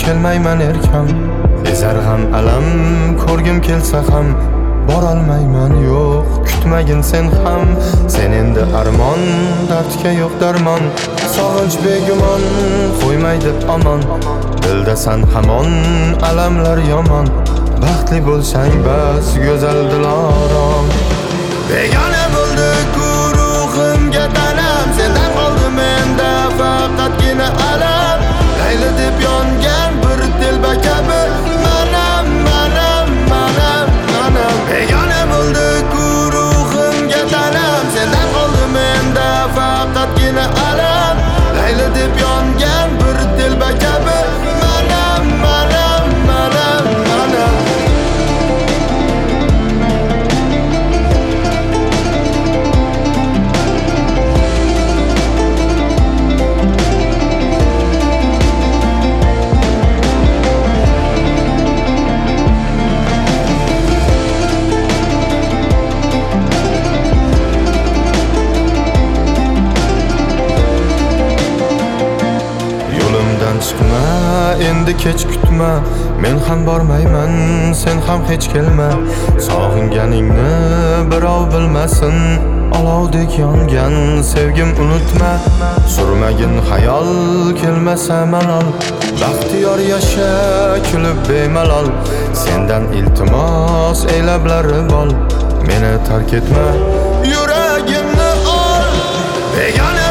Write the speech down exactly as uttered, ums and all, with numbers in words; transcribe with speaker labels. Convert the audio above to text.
Speaker 1: kelmayman erkam. Ezar g'am alam ko'rgim kelsa ham borolmayman, yo'q kutmagin sen ham. Sen endi armon, dardga yo'q darmon. Sog'inch begumon qo'ymaydi omon. Dilda san hamon alamlar yomon. Baxtli bo'lsang bas go'zal dilorom. Begona bo'ldi ruhimga tanam, sendan qoldi menda faqatgina alam. Layli deb yongan bir telba kabi manam, manam, manam, manam. Begona bo'ldi ruhimga tanam, sendan qoldi menda faqatgina alam. Layli deb yongan bir telba kabi manam, manam, manam, manam. Chiqma, endi kech kutma, men ham bormayman, sen ham hech kelma. Sog'inganingni birov bilmasin, olovdek yongan sevgim unutma. Surmagin xayol kelmasa malol, baxtiyor yasha kulib bemalol. Sendan iltimos elablari bol, meni tark etma, yuragimni ol. Begona